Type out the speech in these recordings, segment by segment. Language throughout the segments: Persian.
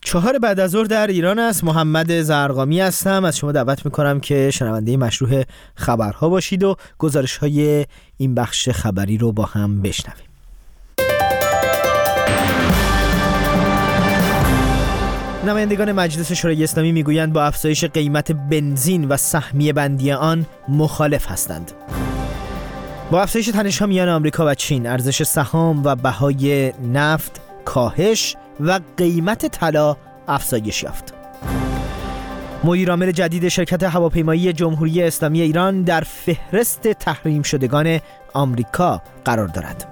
4 بعد از ظهر در ایران است. محمد زرقامی هستم. از شما دعوت میکنم که شنونده مشروع خبرها باشید و گزارش‌های این بخش خبری رو با هم بشنویم. نمایندگان مجلس شورای اسلامی میگویند با افزایش قیمت بنزین و سهمیه بندی آن مخالف هستند. با افزایش تنش‌ها میان آمریکا و چین، ارزش سهام و بهای نفت کاهش و قیمت طلا افزایش یافت. مدیر عامل جدید شرکت هواپیمایی جمهوری اسلامی ایران در فهرست تحریم شدگان آمریکا قرار دارد.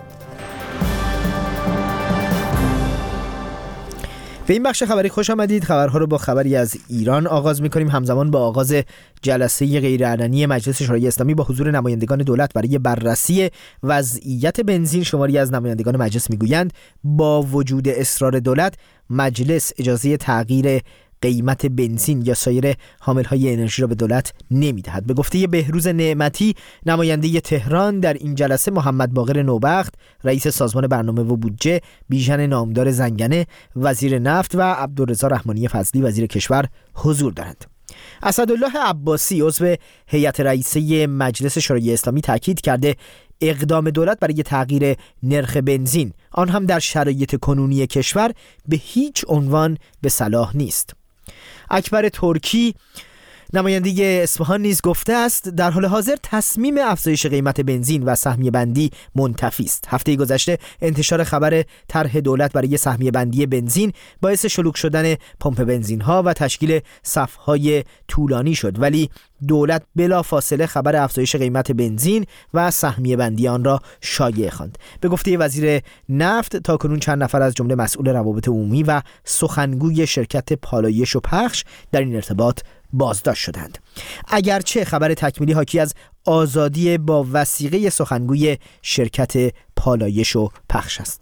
به این بخش خبری خوش آمدید. خبرها رو با خبری از ایران آغاز می‌کنیم. همزمان با آغاز جلسه غیرعلنی مجلس شورای اسلامی با حضور نمایندگان دولت برای بررسی وضعیت بنزین، شماری از نمایندگان مجلس میگویند با وجود اصرار دولت، مجلس اجازه تغییر قیمت بنزین یا سایر حامل‌های انرژی را به دولت نمی‌دهد. به گفته بهروز نعمتی، نماینده تهران، در این جلسه محمد باقر نوبخت، رئیس سازمان برنامه و بودجه، بیژن نامدار زنگنه، وزیر نفت و عبدالرضا رحمانی فضلی، وزیر کشور، حضور دارند. اسدالله عباسی، عضو هیئت رئیسه مجلس شورای اسلامی، تاکید کرده اقدام دولت برای تغییر نرخ بنزین، آن هم در شرایط کنونی کشور، به هیچ عنوان به صلاح نیست. اکبر ترکی، نماینده اصفهان، نیز گفته است در حال حاضر تصمیم افزایش قیمت بنزین و سهمیه بندی منتفی است. هفته گذشته انتشار خبر طرح دولت برای سهمیه بندی بنزین باعث شلوغ شدن پمپ بنزین ها و تشکیل صف‌های طولانی شد، ولی دولت بلا فاصله خبر افزایش قیمت بنزین و سهمیه بندی آن را شایع خواند. به گفته وزیر نفت، تاکنون چند نفر از جمله مسئول روابط عمومی و سخنگوی شرکت پالایش و پخش در این ارتباط بازداشت شدند. اگرچه خبر تکمیلی حاکی از آزادی با وثیقه سخنگوی شرکت پالایش و پخش است.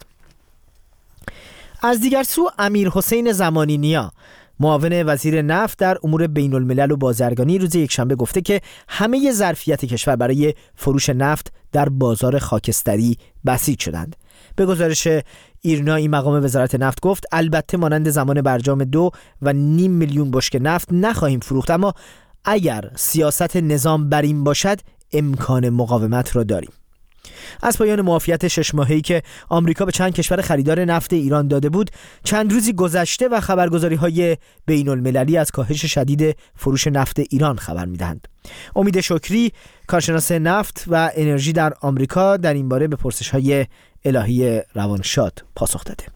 از دیگر سو، امیرحسین زمانی نیا، معاون وزیر نفت در امور بین الملل و بازرگانی، روز یکشنبه گفته که همه ظرفیت کشور برای فروش نفت در بازار خاکستری بسیج شدند. به گزارش ایرنا، این مقام وزارت نفت گفت البته مانند زمان برجام 2.5 میلیون بشکه نفت نخواهیم فروخت، اما اگر سیاست نظام بر این باشد امکان مقاومت را داریم. از پایان معافیت 6 ماهه‌ای که آمریکا به چند کشور خریدار نفت ایران داده بود چند روزی گذشته و خبرگزاری‌های بین‌المللی از کاهش شدید فروش نفت ایران خبر می‌دهند. امید شکری، کارشناس نفت و انرژی در آمریکا، در این باره به پرسش‌های الهی روانشاد پاسخ داده.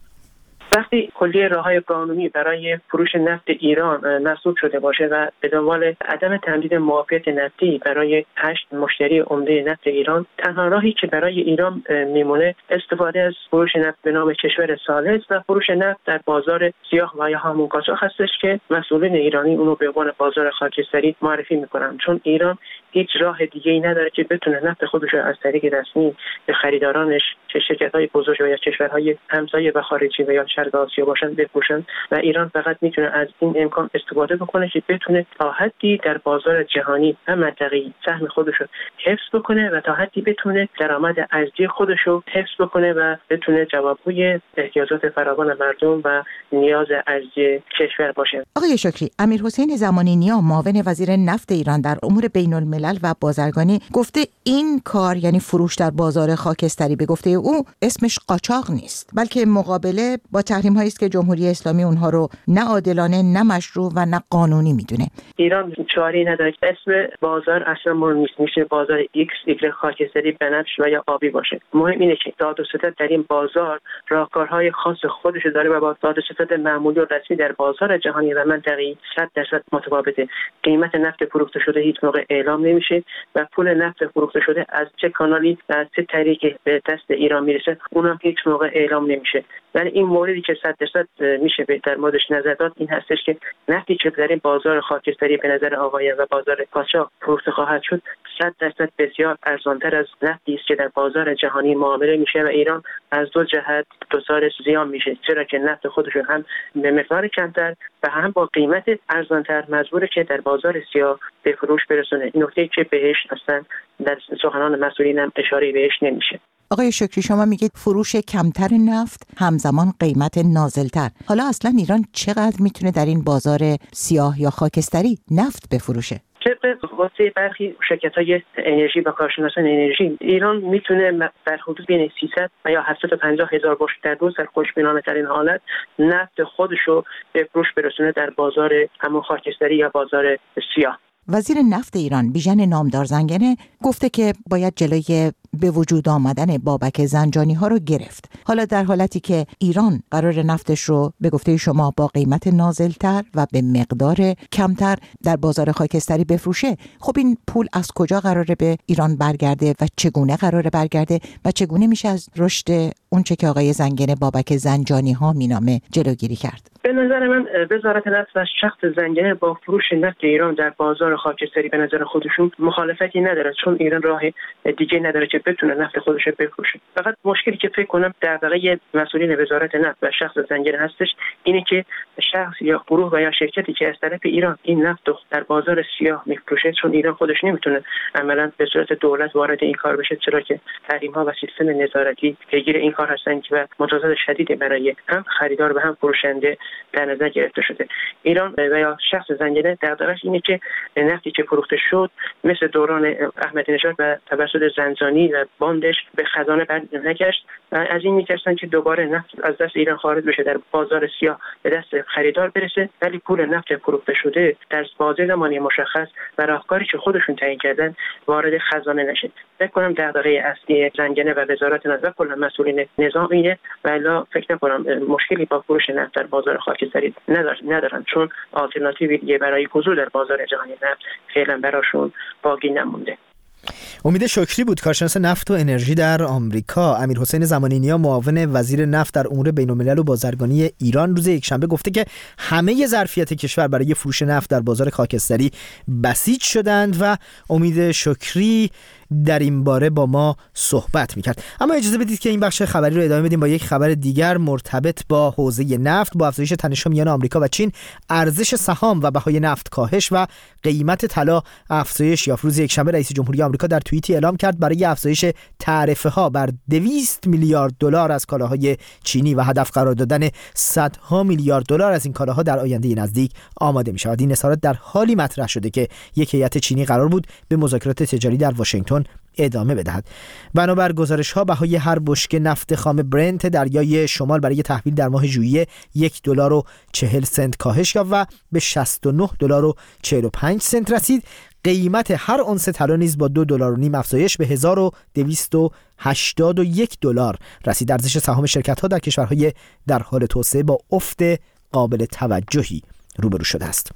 وقتی کلیه راه‌های قانونی برای فروش نفت ایران مسدود شده باشه و به دنبال عدم تمدید معافیت نفتی برای 8 مشتری عمده نفت ایران، تنها راهی که برای ایران میمونه استفاده از فروش نفت به نام کشور ثالث و فروش نفت در بازار سیاه و یا همون قاچاق هستش که مسئولین ایرانی اونو به عنوان بازار خاکستری معرفی میکنن، چون ایران هیچ راه دیگه‌ای نداره که بتونه نفت خودش رو از طریق رسمی به خریدارانش که شرکت‌های بزرگ یا کشورهای همسایه و خارجی و یا شرق آسیا باشن بفروشن، و ایران فقط میتونه از این امکان استفاده بکنه که بتونه تا حدی در بازار جهانی و منطقه‌ای سهم خودش رو حفظ بکنه و تا حدی بتونه درآمد ارزی خودش رو حفظ بکنه و بتونه جوابگوی احتیاجات فراوان مردم و نیاز ارزی کشور باشه. آقای شکری، امیرحسین زمانی نیا، معاون وزیر نفت ایران در امور بین‌الملل و بازرگانی، گفته این کار، یعنی فروش در بازار خاکستری، به گفته او اسمش قاچاق نیست، بلکه مقابله با تحریم‌هایی است که جمهوری اسلامی اونها رو نه عادلانه، نه مشروع و نه قانونی میدونه. ایران چاری نداره. اسم بازار اصلا مهم نیست، میشه بازار ایکس، ایگرگ، خاکستری، بنفش و یا آبی باشه. مهم اینه که داد و ستد در این بازار راهکارهای خاص خودش داره و با داد و ستد معمولی و رسمی در بازار جهانی و منطقه‌ای 100% متفاوته. قیمت نفت فروخته شده هیچ موقع اعلام نمیشه و پول نفت فروخته شده از چه کانالی و از چه طریقی به دست ایران میرسه اونم هیچ موقع اعلام نمیشه. ولی این موردی که 100% میشه بهتر موردش نظر داد این هستش که نفتی که در این بازار خاکستری به نظر آقایان و بازار قاچاق فروخته خواهد شد 100% بسیار ارزانتر از نفتی است که در بازار جهانی معامله میشه و ایران از دو جهت دچار زیان میشه، چرا که نفت خودش هم به مقدار کمتر و هم با قیمت ارزانتر مجبوره که در بازار سیاه به فروش برسونه. این نکته که بهش اصلا در سخنان مسئولین هم اشاره بهش نمیشه. آقای شکری، شما میگید فروش کمتر نفت همزمان قیمت نازلتر. حالا اصلا ایران چقدر میتونه در این بازار سیاه یا خاکستری نفت بفروشه؟ طبق واسه برخی شرکت‌های انرژی و کارشناسان انرژی، ایران میتونه در حدود بین 300 و یا 750 هزار بشکه در روز در خوشبینانه‌ترین حالت نفت خودشو به فروش برسونه در بازار همون خاکستری یا بازار سیاه. وزیر نفت ایران بیژن نامدار زنگنه گفته که باید جلوی به وجود آمدن بابک زنجانی ها رو گرفت. حالا در حالتی که ایران قرار نفتش رو به گفته شما با قیمت نازلتر و به مقدار کمتر در بازار خاکستری بفروشه، خب این پول از کجا قراره به ایران برگرده و چگونه قراره برگرده و چگونه میشه از رشد اونچه که آقای زنگنه بابک زنجانی ها مینامه جلوگیری کرد؟ به نظر من وزارت نفت و شخص زنگنه با فروش نفت ایران در بازار خاکستری به نظر خودشون مخالفتی نداره، چون ایران راه دیگه نداره که بتونه نفت خودش رو بفروشه. فقط مشکلی که فکر کنم در واقع مسئولین وزارت نفت و شخص زنگنه هستش اینه که شخص یا گروه و یا شرکتی که از طرف ایران این نفت رو در بازار سیاه میفروشه، چون ایران خودش نمیتونه عملاً به صورت دولت وارد این کار بشه، چرا که تحریم‌ها و سیستم نظارتی پیگیر این کار هستن و مجازات شدیدی برای هم خریدار و هم فروشنده در نظر گرفته شده. ایران و یا شخص زنگنه دغدغه‌اش اینه که نفتی که فروخته شد مثل دوران احمدی نژاد و توسط زنجانی و باندش به خزانه برنگشت و از این میترسن که دوباره نفت از دست ایران خارج بشه، در بازار سیاه به دست خریدار برسه، ولی پول نفت فروخته شده در بازه زمانی مشخص و راهکاری که خودشون تعیین کردن وارد خزانه نشه. فکر کنم دغدغه اصلی زنگنه و وزارت نفت و کل مسئولین نظام اینه، ولی فکر نکنم مشکلی با فروش نفت در بازار خاکستری ندارن، چون آلترناتیوی دیگه برای حضور در بازار جهانی نفت فعلا براشون باقی نمونده. امید شکری بود، کارشناس نفت و انرژی در آمریکا. امیرحسین زمانینیا، معاون وزیر نفت در امور بین‌الملل و بازرگانی ایران، روز یکشنبه گفته که همه ظرفیت کشور برای فروش نفت در بازار خاکستری بسیج شدند و امید شکری در این باره با ما صحبت میکرد. اما اجازه بدید که این بخش خبری رو ادامه بدیم با یک خبر دیگر مرتبط با حوزه نفت. با افزایش تنش‌ها میان آمریکا و چین، ارزش سهام و بهای نفت کاهش و قیمت طلا افزایش یافت. روز یکشنبه رئیس جمهوری آمریکا در توییتی اعلام کرد برای افزایش تعرفه‌ها بر 200 میلیارد دلار از کالاهای چینی و هدف قرار دادن صدها میلیارد دلار از این کالاها در آینده نزدیک آماده می‌شود. این اظهارات در حالی مطرح شده که یک هیئت چینی قرار بود به مذاکرات تجاری در واشنگتن ادامه بدهد. بنابر گزارش‌ها بهای هر بشکه نفت خام برنت دریای شمال برای تحویل در ماه ژوئیه $1.40 کاهش یافت و به $60.45 رسید. قیمت هر اونس طلا نیز با $2.5 افزایش به $1281 رسید. ارزش سهام شرکت‌ها در کشورهای در حال توسعه با افت قابل توجهی روبرو شده است.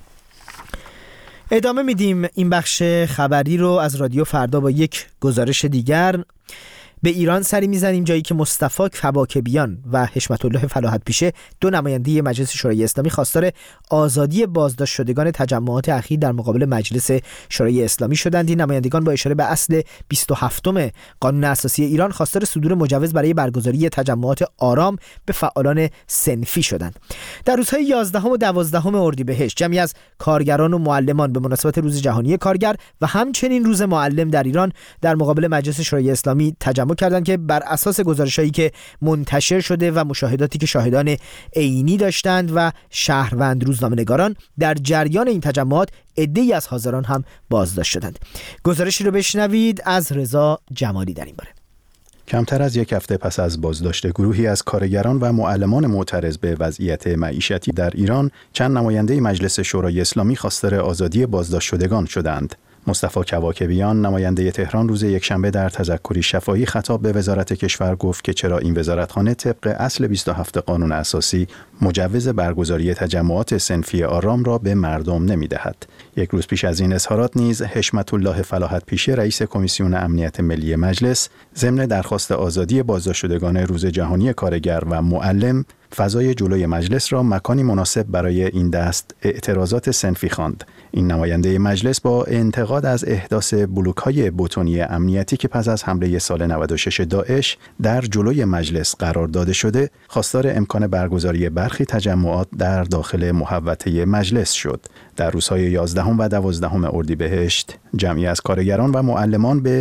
ادامه میدیم این بخش خبری رو از رادیو فردا با یک گزارش دیگر. به ایران سری میزنیم، جایی که مصطفی کباکبیان و حشمت الله فلاحت پیشه، دو نماینده مجلس شورای اسلامی، خواستار آزادی بازداشت شدگان تجمعات اخیر در مقابل مجلس شورای اسلامی شدند. این نمایندگان با اشاره به اصل 27 قانون اساسی ایران خواستار صدور مجوز برای برگزاری تجمعات آرام به فعالان صنفی شدند. در روزهای 11 و 12 اردیبهشت جمعی از کارگران و معلمان به مناسبت روز جهانی کارگر و همچنین روز معلم در ایران در مقابل مجلس شورای اسلامی تجمع کردند که بر اساس گزارش‌هایی که منتشر شده و مشاهداتی که شاهدان عینی داشتند و شهروند روزنامه‌نگاران، در جریان این تجمعات عده‌ای از حاضران هم بازداشت شدند. گزارشی رو بشنوید از رضا جمالی در این باره. کمتر از یک هفته پس از بازداشت گروهی از کارگران و معلمان معترض به وضعیت معیشتی در ایران، چند نماینده مجلس شورای اسلامی خواستار آزادی بازداشت شدگان شدند. مصطفی کباکبیان، نماینده تهران، روز یکشنبه در تذکری شفاهی خطاب به وزارت کشور گفت که چرا این وزارتخانه طبق اصل 27 قانون اساسی مجوز برگزاری تجمعات صنفی آرام را به مردم نمی‌دهد. یک روز پیش از این اظهارات نیز حشمت الله فلاحت پیشه، رئیس کمیسیون امنیت ملی مجلس، ضمن درخواست آزادی بازداشت شدگان روز جهانی کارگر و معلم، فضای جلوی مجلس را مکانی مناسب برای این دست اعتراضات صنفی خواند. این نماینده مجلس با انتقاد از احداث بلوک‌های بتنی امنیتی که پس از حمله سال 96 داعش در جلوی مجلس قرار داده شده، خواستار امکان برگزاری برخی تجمعات در داخل محوطه مجلس شد. در روزهای 11 و 12 اردیبهشت، جمعی از کارگران و معلمان به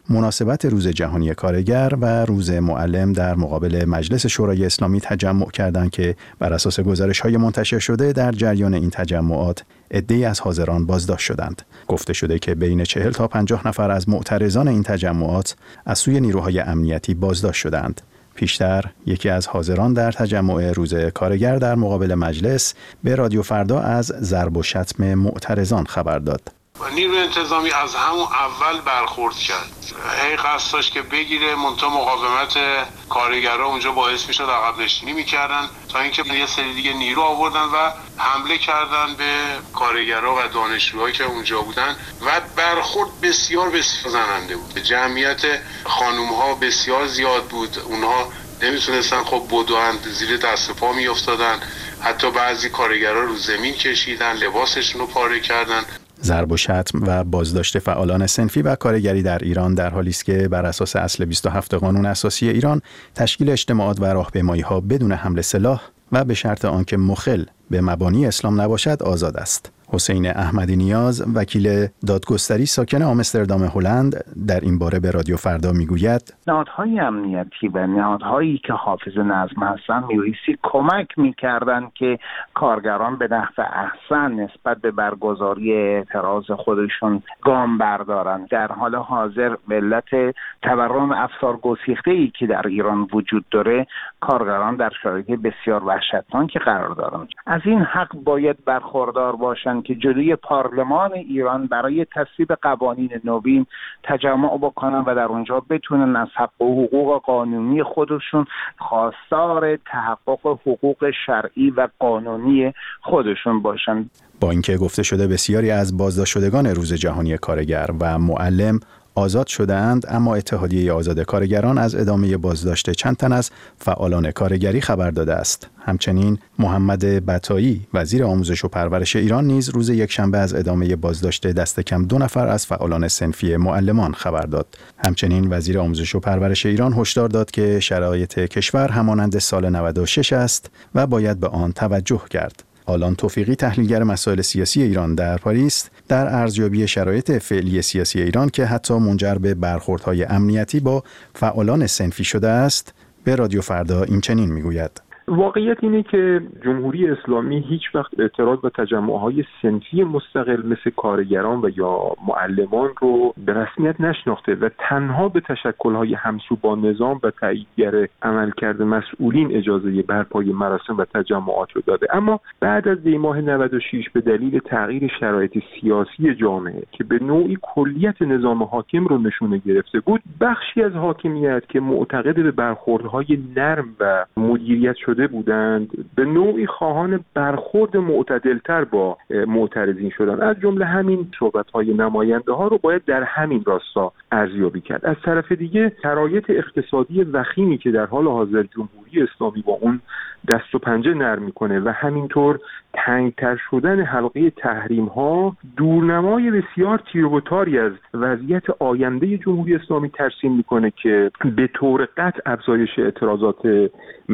مناسبت روز جهانی کارگر و روز معلم در مقابل مجلس شورای اسلامی تجمع کردند که بر اساس گزارش‌های منتشر شده در جریان این تجمعات عده‌ای از حاضران بازداشت شدند. گفته شده که بین 40 تا 50 نفر از معترضان این تجمعات از سوی نیروهای امنیتی بازداشت شدند. پیشتر یکی از حاضران در تجمع روز کارگر در مقابل مجلس به رادیو فردا از ضرب و شتم معترضان خبر داد. نیروی انتظامی از همون اول برخورد کرد. هی قصد داشت که بگیره، منتها مقاومت کارگرها اونجا باعث میشد عقب نشینی میکردن تا اینکه یه سری دیگه نیرو آوردن و حمله کردن به کارگرها و دانشجوهایی که اونجا بودن و برخورد بسیار زننده بود. جمعیت خانوم‌ها بسیار زیاد بود. اونها نمیتونستن خب بدوند، زیر دست و پا میافتادن. حتی بعضی کارگرها رو زمین کشیدن، لباسشون رو پاره کردن. ضرب و شتم و بازداشت فعالان صنفی و کارگری در ایران در حالی است که بر اساس اصل 27 قانون اساسی ایران تشکیل اجتماعات و راهپیمایی‌ها بدون حمل سلاح و به شرط آنکه مخل به مبانی اسلام نباشد آزاد است. حسین احمدی نیاز، وکیل دادگستری ساکن آمستردام هلند، در این باره به رادیو فردا میگوید نهادهای امنیتی و نهادهایی که حافظ نظم هستند می‌بایستی کمک می‌کردند که کارگران به نحو احسن نسبت به برگزاری اعتراض خودشون گام بردارند. در حال حاضر به علت تورم افسار گسیخته‌ای که در ایران وجود داره، کارگران در شرایط بسیار وحشتناکی قرار دارند. از این حق باید برخوردار باشند که جلوی پارلمان ایران برای تصویب قوانین نوین تجمع بکنن و در اونجا بتونن از حق و حقوق قانونی خودشون خواستار تحقق حقوق شرعی و قانونی خودشون باشن. با اینکه گفته شده بسیاری از بازداشت شدگان روز جهانی کارگر و معلم آزاد شده‌اند، اما اتحادیه آزاد کارگران از ادامه بازداشت چند تن از فعالان کارگری خبر داده است. همچنین محمد بطایی، وزیر آموزش و پرورش ایران، نیز روز یکشنبه از ادامه بازداشت دست کم 2 نفر از فعالان صنفی معلمان خبر داد. همچنین وزیر آموزش و پرورش ایران هشدار داد که شرایط کشور همانند سال 96 است و باید به آن توجه کرد. آلان توفیقی، تحلیلگر مسائل سیاسی ایران در پاریس، در ارزیابی شرایط فعلی سیاسی ایران که حتی منجر به برخوردهای امنیتی با فعالان صنفی شده است، به رادیو فردا این چنین میگوید: واقعیت اینه که جمهوری اسلامی هیچ وقت اعتراض و تجمع‌های صنفی مستقل مثل کارگران و یا معلمان رو به رسمیت نشناخته و تنها به تشکل‌های همسو با نظام و تاییدگر عملکرد مسئولین اجازه برپای مراسم و تجمعات رو داده. اما بعد از دی‌ماه 96 به دلیل تغییر شرایط سیاسی جامعه که به نوعی کلیت نظام حاکم رو نشونه گرفته بود، بخشی از حاکمیت که معتقد به برخوردهای نرم و مدیریت شده بودند به نوعی خواهان برخورد معتدلتر با معترضین شدند. از جمله همین صحبت‌های نماینده ها رو باید در همین راستا ارزیابی کرد. از طرف دیگه شرایط اقتصادی وخیمی که در حال حاضر جمهوری اسلامی با اون دست و پنجه نرم میکنه و همینطور تنگتر شدن حلقه تحریم ها دورنمای بسیار تیر و تاری از وضعیت آینده جمهوری اسلامی ترسیم میکنه که به طور قطع افزایش اعتراضات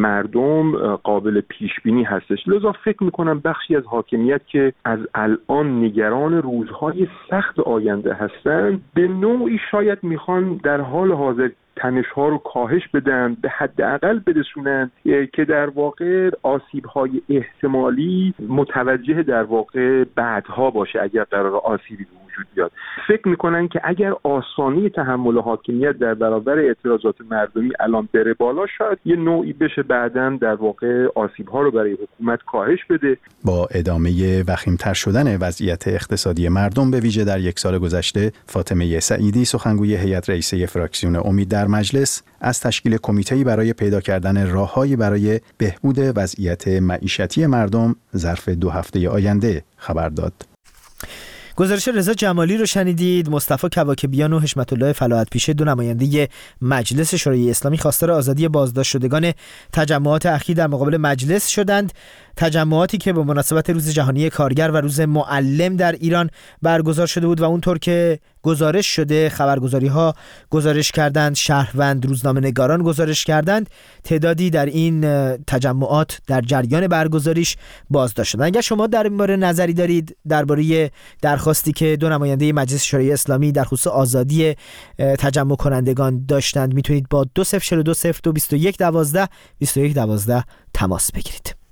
مردم قابل پیش بینی هستش. لذا فکر میکنم بخشی از حاکمیت که از الان نگران روزهای سخت آینده هستند به نوعی شاید میخوان در حال حاضر تنش‌ها رو کاهش بدن، به حداقل برسونن که در واقع آسیب‌های احتمالی متوجه در واقع بعدها باشه اگر قرار آسیبی به وجود بیاد. فکر می‌کنن که اگر آسانی تحمل حاکمیت در برابر اعتراضات مردمی الان بره بالا، شاید یه نوعی بشه بعداً در واقع آسیب‌ها رو برای حکومت کاهش بده. با ادامه وخیم‌تر شدن وضعیت اقتصادی مردم به ویژه در یک سال گذشته، فاطمه سعیدی، سخنگوی هیئت رئیسه فراکسیون امید در مجلس، از تشکیل کمیته‌ای برای پیدا کردن راه‌هایی برای بهبود وضعیت معیشتی مردم ظرف 2 هفته آینده خبر داد. گزارش رضا جمالی رو شنیدید. مصطفی کواکبیان و حشمت الله فلاحت پیشه، 2 نماینده مجلس شورای اسلامی، خواستار آزادی بازداشت شدگان تجمعات اخیر در مقابل مجلس شدند. تجمعاتی که به مناسبت روز جهانی کارگر و روز معلم در ایران برگزار شده بود و اونطور که گزارش شده، خبرگزاری‌ها گزارش کردند، شهروند روزنامه‌نگاران گزارش کردند، تعدادی در این تجمعات در جریان برگزاریش بازداشت شدند. اگر شما در این باره نظری دارید درباره درخواستی که دو نماینده مجلس شورای اسلامی در خصوص آزادی تجمع کنندگان داشتند، میتونید با 2042022112 تماس بگیرید.